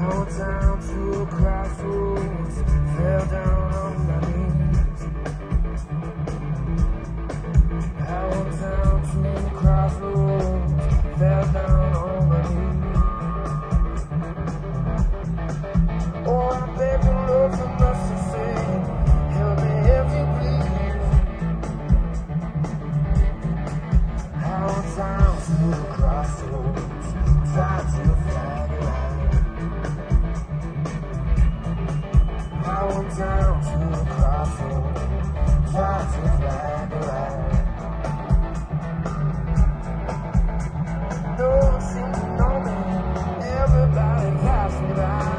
down to a crossroads, fell down on my knees. I went down to a crossroads, fell down on my knees. Oh, I beg the Lord for mercy's sake, help me if you please. I went down to a crossroads, tried to flag a line. I went down to a crossroads, tried to flag a line. No one seemed to know me, everybody passed me by.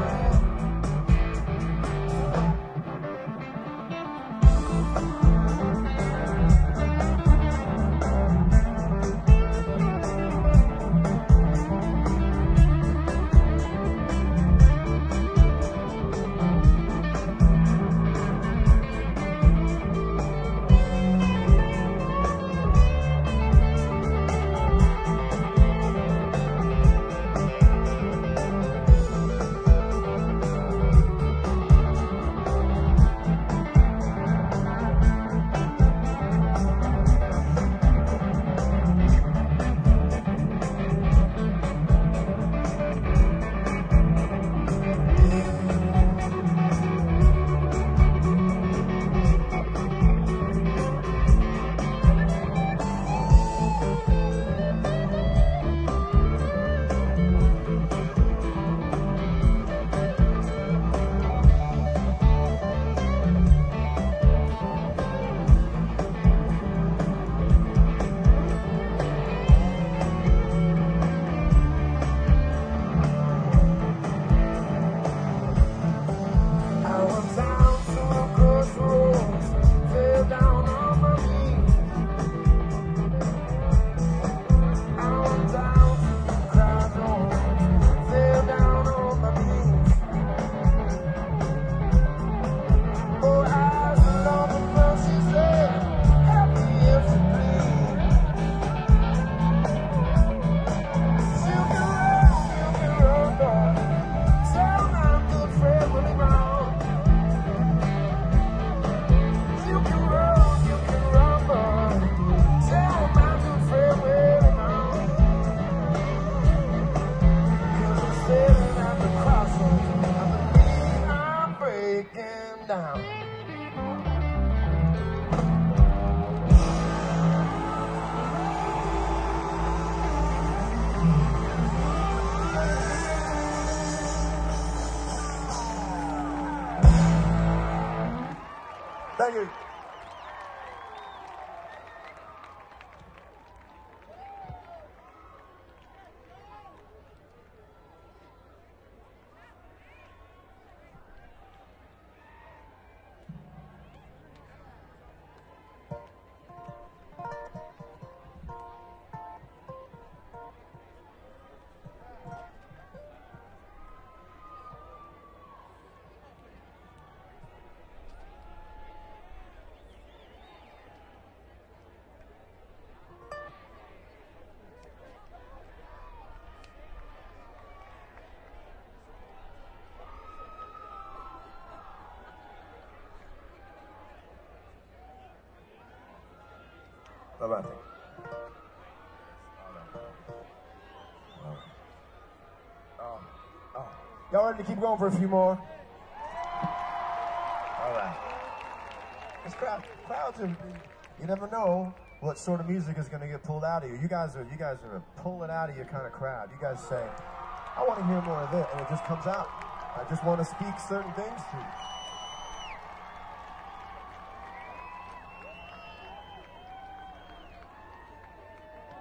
Down. Thank you. Bye-bye. Y'all ready to keep going for a few more? All right. This crowds are, you never know what sort of music is going to get pulled out of you. You guys are a pull it out of you kind of crowd. You guys say, I want to hear more of it, and it just comes out. I just want to speak certain things to you.